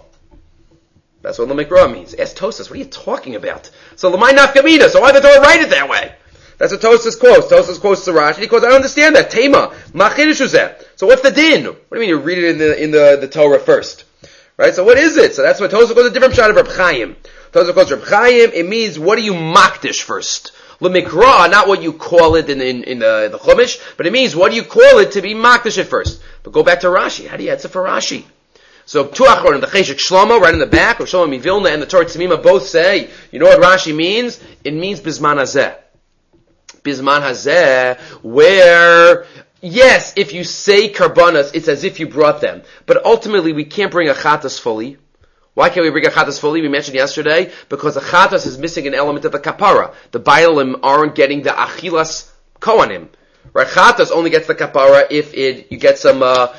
That's what l'mikra'a means. Ask Tosas, what are you talking about? So l'may nafkamina, so why did the Torah write it that way? That's what Tosas quotes. Tosas quotes the Rashi. He quotes, I don't understand that. Tema, machidushu zeh. So what's the din? What do you mean you read it in the Torah first? Right? So what is it? So that's why Tosas goes a different shot of Reb Chaim. Tosas goes Reb Chaim, it means what do you makdish first? L'mikra, not what you call it in the Chumash, but it means what do you call it to be makdish at first. But go back to Rashi. How do you answer for Rashi? So two achronim, the Cheshek Shlomo right in the back, or Shlomo Mivilna and the Torah Tzimima both say, you know what Rashi means? It means Bizman Hazeh. Bizman Hazeh, where, yes, if you say karbanas, it's as if you brought them. But ultimately we can't bring a chatas fully. Why can't we bring a chatas fully? We mentioned yesterday, because the chatas is missing an element of the kapara. The Bailim aren't getting the achilas Kohanim. Right? Chatas only gets the kapara if you get some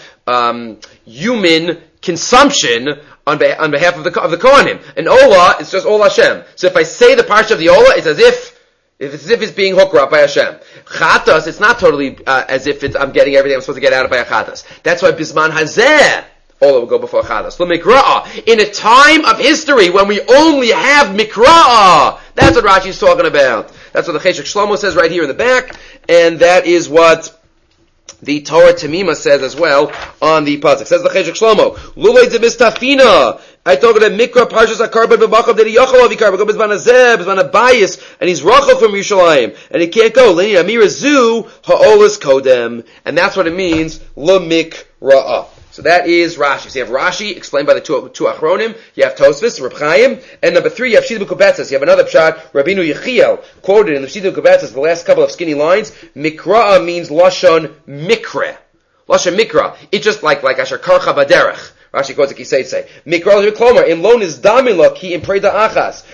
human consumption on behalf of the Kohanim. And Ola, it's just Ola Hashem. So if I say the parsha of the Ola, it's as if it's being hooked up by Hashem. Chatas, it's not totally as if I'm getting everything I'm supposed to get out of by a Chatas. That's why Bisman Hazeh, Ola will go before Chatas. L'mikra'ah. In a time of history when we only have Mikra'ah. That's what Rashi's talking about. That's what the Cheshek Shlomo says right here in the back. And that is what the Torah Tamima says as well on the pasuk. Says the Cheshek Shlomo, Lulei Zemistafina. I talk about Mikra Parshas HaKarban B'Bachov that he Yochel Avikar B'Go B'Zman Hazeh B'Zman Abayis, and he's Rachel from Yerushalayim, and he can't go. Leni Amira Zu Ha'olas Kodem, and that's what it means L'Mikra'ah. So that is Rashi. So you have Rashi explained by the two Achronim. You have Tosfos, Reb Chaim, and number 3 you have Shita B'Kubetzes. You have another pshat, Rabbeinu Yechiel, quoted in the Shita B'Kubetzes, the last couple of skinny lines. Mikra'ah means Lashon Mikra. Lashon Mikra. It's just like Asher Karcha Baderech. Rashi quotes a Kisei. Mikra Klomer, in lon is damilok, he in preda achas.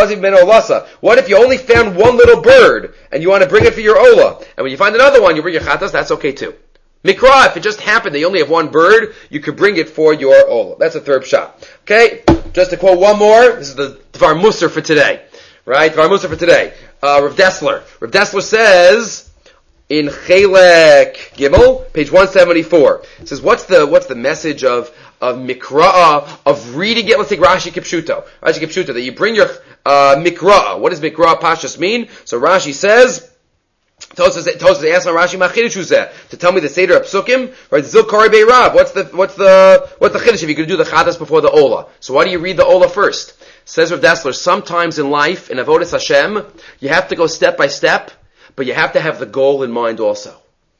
What if you only found one little bird, and you want to bring it for your Ola? And when you find another one, you bring your Chatas, that's okay too. Mikra, if it just happened that you only have one bird, you could bring it for your Ola. That's a third shot. Okay? Just to quote one more, this is the Dvar Musar for today. Right? Dvar Musar for today. Rav Dessler. Rav Dessler says, in Chelek Gimel, page 174, it says, what's the message of Mikra'ah, of reading it? Let's take Rashi Kipshuto. Rashi Kipshuto, that you bring your Mikra'ah. What does Mikra'ah Pashas mean? So Rashi says, Tosas asked my Rashi Machidushu to tell me the Seder of Psukim, right? Zil Kari Be'Rav. What's the Chiddush if you could do the Chatas before the Ola? So why do you read the Ola first? Says Rav Dessler, sometimes in life, in Avodas Hashem, you have to go step by step, but you have to have the goal in mind also.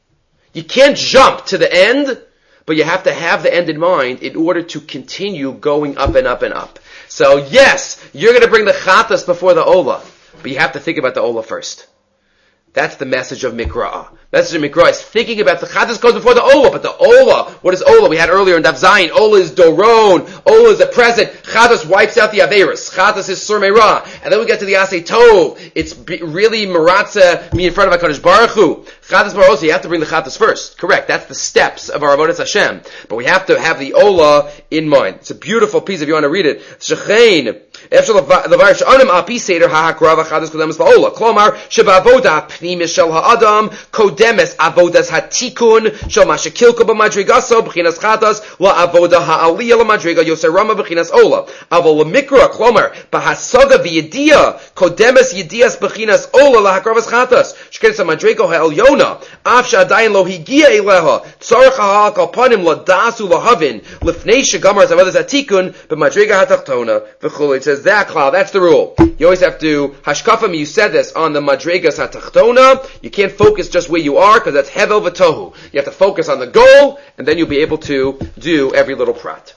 You can't jump to the end, but you have to have the end in mind in order to continue going up and up and up. So yes, you're going to bring the Chatas before the Ola, but you have to think about the Ola first. That's the message of Mikra'ah. Message of Mikra'ah is thinking about the Chatas goes before the Ola, but the Ola, what is Ola? We had earlier in Daf Zayin, Ola is Doron, Ola is a present, Chatas wipes out the Averis, Chatas is Sur Meirah, and then we get to the Asay Tov, it's really Maratza, me in front of HaKadosh Baruch Hu. Chatas Barosa, you have to bring the Chatas first. Correct, that's the steps of our Avodas Hashem. But we have to have the Ola in mind. It's a beautiful piece if you want to read it. Shechein, אפשר לברר שעונם על פי סדר ההקרא והחדש קודמס בעולה. כלומר, שבעבודה הפנימית של האדם קודמס עבודת התיקון של מה שקילקו במדרגסו בחינס חדש לעבודה העלייה למדרגה יוסר רמה בחינס עולה. אבל למקרא, כלומר, בהשגה וידיעה קודמס ידיעס בחינס עולה להקרבס חדש. שכנס המדרגה העליונה, אף שעדיין לא הגיע אליה, צורך על פנים לדעת ולהבין, לפני שגמר את עבודת התיקון במדרגה התחתונה וכו'. It says that klal, that's the rule. You always have to, hashkafam, you said this on the madregas hatachtona, you can't focus just where you are, because that's hevel v'tohu. You have to focus on the goal, and then you'll be able to do every little prat.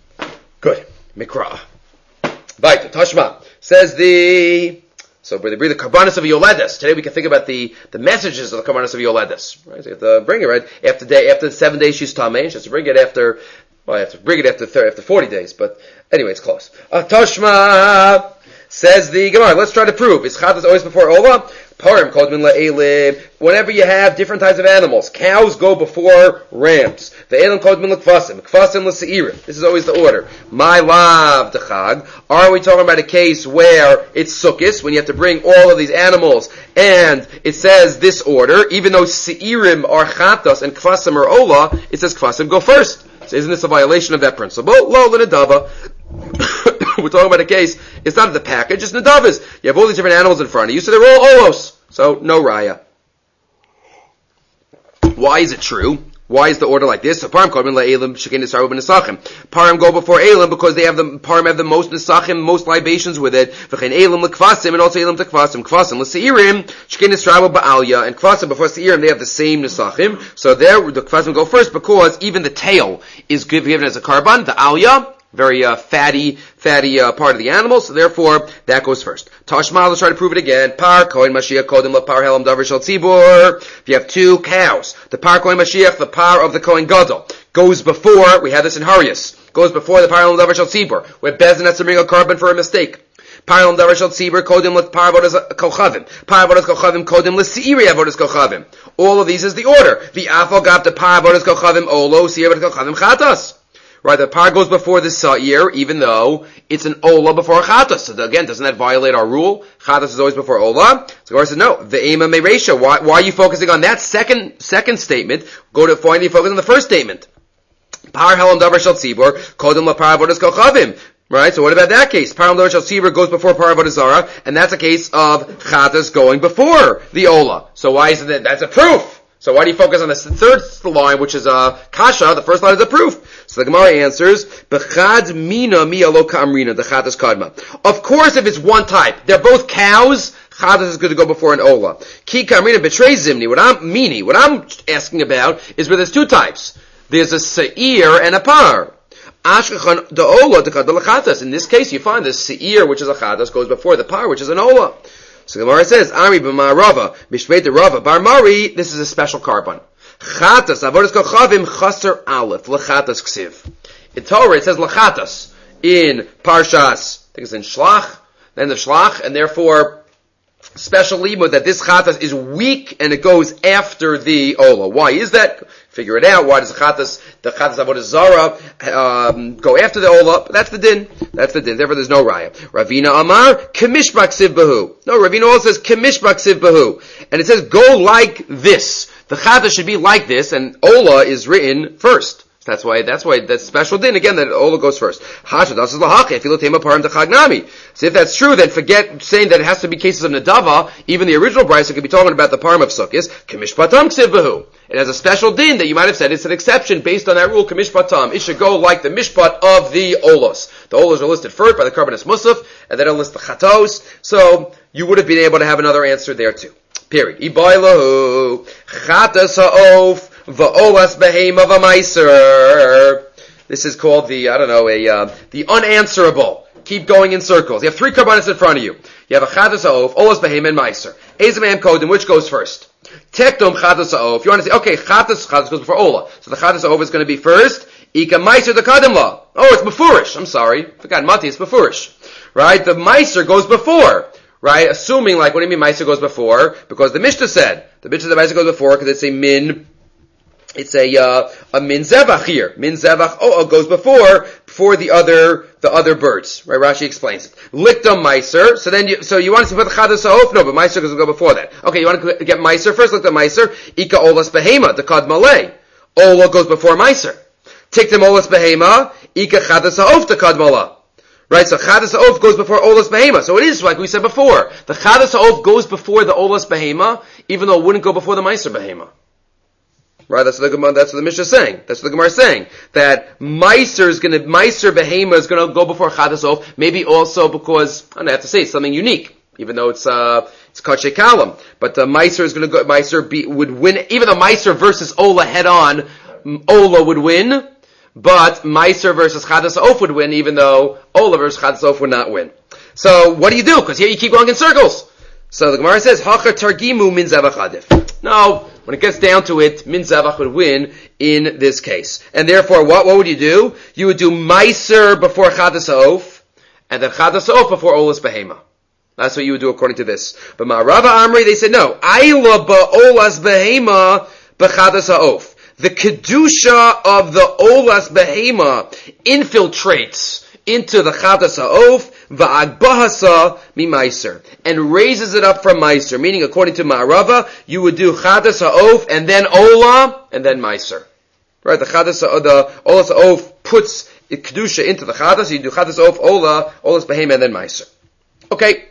Good. Mikra. Vaita, Tashma. Says so we bring the karbanis of Yoledes. Today we can think about the messages of the karbanis of Yoledes. Right? So you have to bring it, right? After 7 days she's tamei, she has to bring it after, well, I have to bring it after 40 days, but anyway, it's close. Tashma, says the Gemara. Let's try to prove. Is Chatas always before Ola? Parim called min la'elim. Whenever you have different types of animals, cows go before rams. The elim called min l'kvasim. Kvasim l'seirim. This is always the order. My lav d'chag. Are we talking about a case where it's sukkis, when you have to bring all of these animals, and it says this order, even though seirim are chatas and kvasim are ola, it says kvasim go first. So isn't this a violation of that principle? Lo l'nedava. We're talking about a case, it's not the package, it's nedavas. You have all these different animals in front of you, so they're all olos. So, no raya. Why is it true? Why is the order like this? So Parim go before Elim because Parim have the most Nesachim, most libations with it. Elim l'kvasim and also Elim to Kvasim. Kvasim l'seirim, Shekin Yisrael ba'alya, and Kvasim before Seirim they have the same Nesachim. So there the Kvasim go first because even the tail is given as a karban, the alya, very fatty part of the animal, so therefore that goes first. Tashma, let's try to prove it again. Par kohen Mashiach kodim la par helam davar shel tzibur. If you have two cows, the par kohen Mashiach, the par of the kohen gadol, goes before. We have this in Harius. Goes before the par helam davar shel tzibur, where Bezin has to bring a carbon for a mistake. Param davar shel tzibur kodim l'par avodas kochavim. Par avodas kochavim kodim l'seiri avodas kochavim. All of these is the order. The afal gab the par avodas kochavim olo, seiri avodas kochavim chatas. Right, the par goes before the sa'ir, even though it's an ola before a chatas. So again, doesn't that violate our rule? Chatas is always before ola. So Gemara says, no, the ema meresha. Why are you focusing on that second statement? Go to find you focus on the first statement. Par helam davar shel tzibur, kodem lapar avodas kochavim. Right, so what about that case? Par helam davar shel tzibur goes before par avodas zara, and that's a case of chatas going before the ola. So why isn't that? That's a proof. So why do you focus on the third line, which is a kasha? The first line is a proof. So the Gemara answers, "Bechad mina mi alo ka'amrina." The chatas kadma. Of course, if it's one type, they're both cows. Chatas is going to go before an ola. Ki ka'amrina betrays zimni. What I'm asking about is where there's two types. There's a seir and a par. Ashkechan the ola dekad lechatas. In this case, you find the seir, which is a chatas, goes before the par, which is an ola. So the Gemara says, Ari b'ma Rava, Mishvei Rava, Bar Mari, this is a special carbon. Chatas, avodas kochavim, chaser aleph, lechatas ksiv. In Torah, it says lechatas. In Parshas, I think it's in Shlach, the end of Shlach, and therefore, special limud that this chatas is weak and it goes after the ola. Why is that? Figure it out. Why does the chatas avodas zara go after the ola? That's the din. Therefore, there's no raya. Ravina Amar kamishbak siv bahu. No, Ravina also says kamishbak siv bahu, and it says go like this. The chatas should be like this, and ola is written first. That's why that's special din again that ola goes first. So if that's true, then forget saying that it has to be cases of nadava. Even the original brayso could be talking about the param of sukkis. Kamishpatam ksiv bahu. It has a special din that you might have said it's an exception based on that rule. Kamishpatam. It should go like the mishpat of the olos. The olos are listed first by the karbanis musaf, and then it'll list the chatos. So you would have been able to have another answer there too. Period. Ibaylahu chatas ha'of. Va'olas behema v'maiser. This is called the unanswerable. Keep going in circles. You have three karbanos in front of you. You have a chatas ha'of, olas behema, and maiser. Ezemam kodim, which goes first? Tekdom chatas ha'of. You want to say, okay, chatas goes before ola. So the chatas ha'of is going to be first. Ika maiser the kadim la. Oh, it's befurish. I'm sorry. Forgot mati, it's befurish. Right? The maiser goes before. Right? Assuming, like, what do you mean maiser goes before? Because the Mishnah said. The maiser goes before because it's a min. It's a min zevach here. Min zevach goes before the other birds. Right? Rashi explains it. Likdam meiser. So you want to put the chadas ha'of? No, but meiser doesn't go before that. Okay, you want to get meiser first. Likdam meiser. Ika olas behema. The kad malay. Ola goes before meiser. Tikdam olas behema. Ika chadas ha'of. The kad mala. Right? So chadas ha'of goes before olas behema. So it is like we said before. The chadas ha'of goes before the olas behema, even though it wouldn't go before the meiser behema. Right, that's what the Mishnah is saying. That's what the Gemara is saying. That Meiser Behema is gonna go before Chadas Ha'of, maybe also because, I have to say, it's something unique, even though it's Kachei Kalam. But Meiser is gonna go, would win, even though Meiser versus Ola head on, Ola would win, but Meiser versus Chadas Ha'of would win, even though Ola versus Chadas Ha'of would not win. So, what do you do? Because here you keep going in circles. So the Gemara says, Hacha Targimu min Zevach Adif. No, when it gets down to it, min Zevach would win in this case. And therefore, what would you do? You would do Meiser before Chadas Ha'of, and then Chadas Ha'of before Olas Behema. That's what you would do according to this. But Ma'arava Amri, they said, no, Ayla ba'olas Behema b'Chadas Ha'of. The Kedusha of the Olas Behema infiltrates into the Chadas Ha'of, va'agbahasa mi Meiser, and raises it up from Meiser. Meaning, according to Ma'arava, you would do Chadas Ha'of, and then Ola, and then Meiser. Right? The Olas Ha'of puts Kedusha into the Chadas, you do Chadas Ha'of, Ola, Olas Behema, and then Meiser. Okay.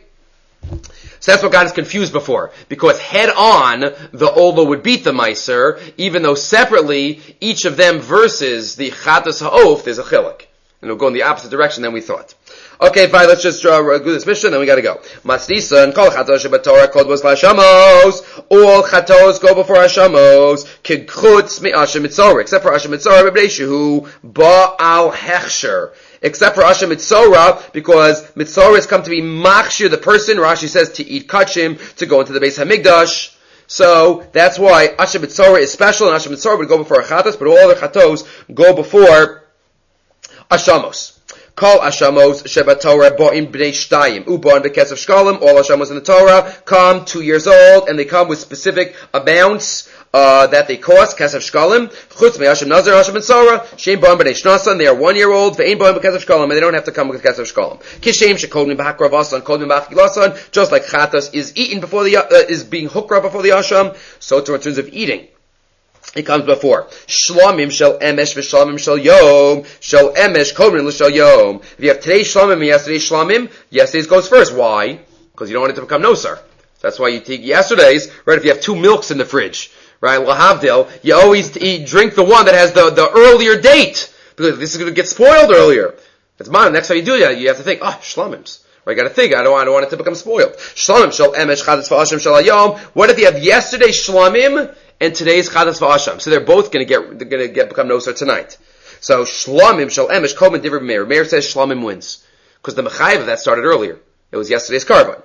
So that's what got us confused before. Because head on, the Ola would beat the Meiser, even though separately, each of them versus the Chadas Ha'of, there's a chilek. And we'll go in the opposite direction than we thought. Okay, fine, let's just do this mission, then we gotta go. Masnisa, and kol chatos shebatorah kol was lashamos. All chatos go before hashamos. Kidchutz mi Asher Mitzorah, except for Asher Mitzorah, b'bnei shehu ba'al hechsher. Except for Asher Mitzorah, because Mitzorah has come to be machshir, the person, Rashi says, to eat kachim, to go into the Beis Hamikdash. So, that's why Asher Mitzorah is special, and Asher Mitzorah would go before a chatos, but all the chatos go before Ashamos. Kol Ashamos Sheba Torah Bo'im B'nei Shtayim U'Bon B'Kesef Shkalim. All Ashamos in the Torah come 2 years old, and they come with specific amounts that they cost. Kesef Shkalim Chutz Me'Hashem Nazir Hashem and Sarah Shem Bo'im B'nei Shnasan. They are 1 year old. Ve'Ein Bo'im B'Kesef Shkalim, and they don't have to come with Kesef Shkalim. Kishem Shekodmin B'Hakrav Asan Kodmin B'Achilasan. Just like Chatas is eaten before the is being hukra before the Asham, so too in terms of eating. It comes before. Shlomim shel emesh v'shlomim shel yom. Shel emesh kodmin l'shel yom. If you have today's shlomim and yesterday's shlomim, yesterday's goes first. Why? Because you don't want it to become nosar. That's why you take yesterday's, right? If you have 2 milks in the fridge, right? Lahavdil, you always drink the one that has the earlier date. Because this is going to get spoiled earlier. That's mine. Next time you do that, you have to think, shlomims. Right, you gotta think, I don't want it to become spoiled. Shlomim shel emesh chadas v'asham shel hayom. What if you have yesterday's shlamim and today's chadas v'asham? So they're both become nosar tonight. So shlamim shel emesh komen divrei Meir. Meir says shlamim wins. Because the mechayev of that started earlier. It was yesterday's carbon.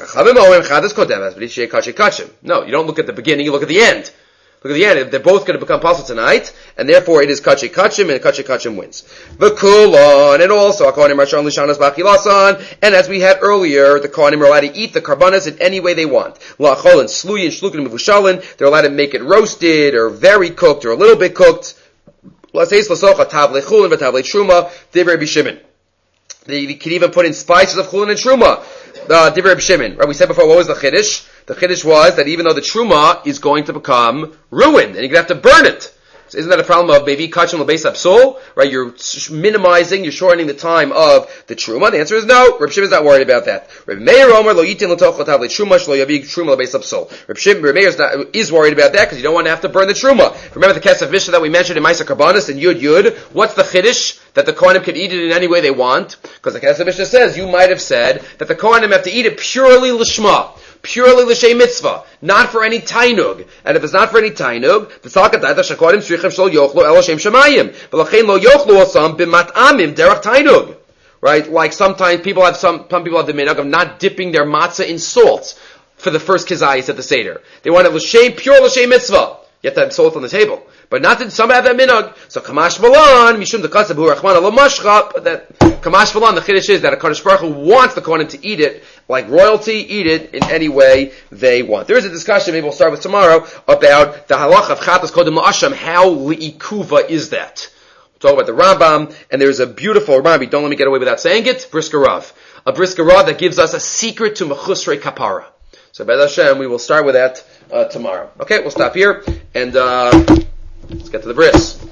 No, you don't look at the beginning, you look at the end. Look at the end. They're both going to become possible tonight, and therefore it is Kache Kachim, and Kache Kachim wins. V'kulon, and also, Kohanim Rashon Lishanas B'Achilasan, and as we had earlier, the Kohanim are allowed to eat the karbanas in any way they want. La'achol and Sluyin, Shlukin, Mevushalin, they're allowed to make it roasted, or very cooked, or a little bit cooked. L'seis l'socha tavle chulin v'tavle truma, divrei b'shimin. They can even put in spices of chulin and truma. Divrei b'shimin. Right, we said before, what was the chiddush? The chiddush was that even though the truma is going to become ruined, and you're going to have to burn it. So isn't that a problem of maybe kachim l'beis absul? Right, you're minimizing, you're shortening the time of the truma. The answer is no. Reb Shimon is not worried about that. Reb Meir Omer lo yitin l'toch l'tav l'truma shlo yavi truma l'beis absul. Reb Meir is worried about that because you don't want to have to burn the truma. Remember the Kesef Mishnah that we mentioned in Ma'aser Karbanos and Yud Yud? What's the chiddush? That the Kohanim can eat it in any way they want? Because the Kesef Mishnah says you might have said that the Kohanim have to eat it purely l'shma. Purely l'shem mitzvah, not for any tainug. And if it's not for any tainug, the tzalkatayta shakodim tzrichem shel yochlu el Hashem shemayim. V'lachein lo yochlu osam b'mat'amim derech tainug. Right? Like sometimes some people have the minhag of not dipping their matzah in salt for the first kizayis at the Seder. They want it l'shem, pure l'shem mitzvah. You have to have salt on the table. But not that some have that minhag. So Kamash Balan, Mishum the Kasav Hu Rachman Lo Mashcha, that Kamash Balan, the Chiddush is that a Kadosh Baruch Hu wants the Kohanim to eat it like royalty, eat it in any way they want. There is a discussion, maybe we'll start with tomorrow, about the halach of Chatas Kodim La'asham. How li'ikuva is that? We'll talk about the Rambam, and there's a beautiful Rambam, don't let me get away without saying it, Brisker Rav. A Brisker Rav that gives us a secret to Mechusrei Kapara. So B'ez Hashem, we will start with that tomorrow. Okay, we'll stop here, and let's get to the bris.